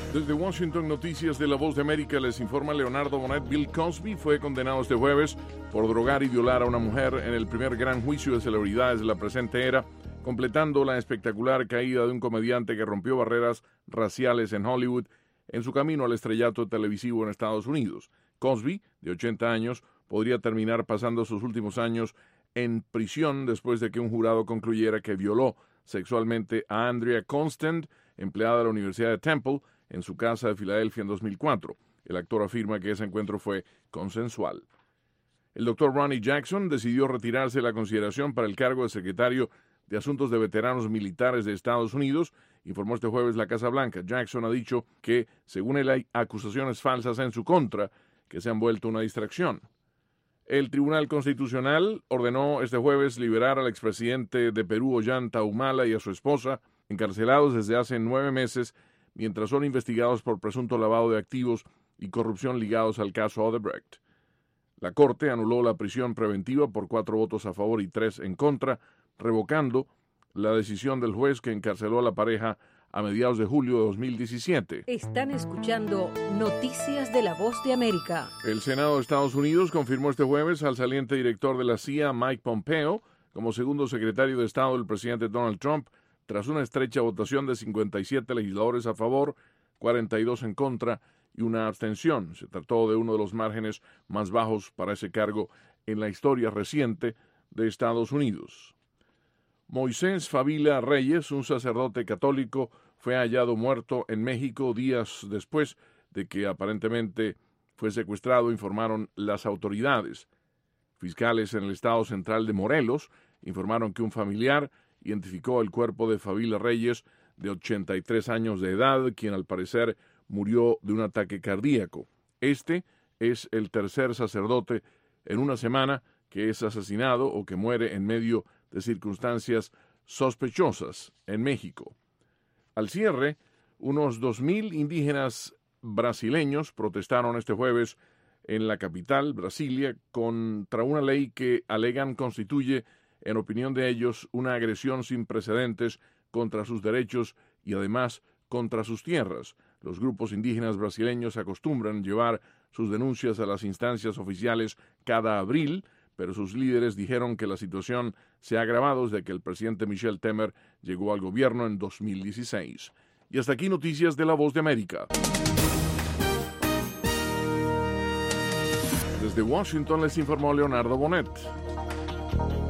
Desde Washington, Noticias de La Voz de América, les informa Leonardo Bonet. Bill Cosby fue condenado este jueves por drogar y violar a una mujer en el primer gran juicio de celebridades de la presente era, completando la espectacular caída de un comediante que rompió barreras raciales en Hollywood en su camino al estrellato televisivo en Estados Unidos. Cosby, de 80 años, podría terminar pasando sus últimos años en prisión después de que un jurado concluyera que violó sexualmente a Andrea Constant, empleada de la Universidad de Temple, en su casa de Filadelfia en 2004. El actor afirma que ese encuentro fue consensual. El doctor Ronnie Jackson decidió retirarse de la consideración para el cargo de secretario de Asuntos de Veteranos Militares de Estados Unidos, informó este jueves la Casa Blanca. Jackson ha dicho que, según él, hay acusaciones falsas en su contra que se han vuelto una distracción. El Tribunal Constitucional ordenó este jueves liberar al expresidente de Perú, Ollanta Humala, y a su esposa, encarcelados desde hace 9 meses, mientras son investigados por presunto lavado de activos y corrupción ligados al caso Odebrecht. La Corte anuló la prisión preventiva por 4 votos a favor y 3 en contra, revocando la decisión del juez que encarceló a la pareja a mediados de julio de 2017. Están escuchando Noticias de La Voz de América. El Senado de Estados Unidos confirmó este jueves al saliente director de la CIA, Mike Pompeo, como segundo secretario de Estado del presidente Donald Trump, tras una estrecha votación de 57 legisladores a favor, 42 en contra y una abstención. Se trató de uno de los márgenes más bajos para ese cargo en la historia reciente de Estados Unidos. Moisés Favila Reyes, un sacerdote católico, fue hallado muerto en México días después de que aparentemente fue secuestrado, informaron las autoridades. Fiscales en el estado central de Morelos informaron que un familiar identificó el cuerpo de Favila Reyes, de 83 años de edad, quien al parecer murió de un ataque cardíaco. Este es el tercer sacerdote en una semana que es asesinado o que muere en medio de circunstancias sospechosas en México. Al cierre, unos 2,000 indígenas brasileños protestaron este jueves en la capital, Brasilia, contra una ley que alegan constituye, en opinión de ellos, una agresión sin precedentes contra sus derechos y además contra sus tierras. Los grupos indígenas brasileños acostumbran llevar sus denuncias a las instancias oficiales cada abril, pero sus líderes dijeron que la situación se ha agravado desde que el presidente Michel Temer llegó al gobierno en 2016. Y hasta aquí Noticias de La Voz de América. Desde Washington les informó Leonardo Bonet.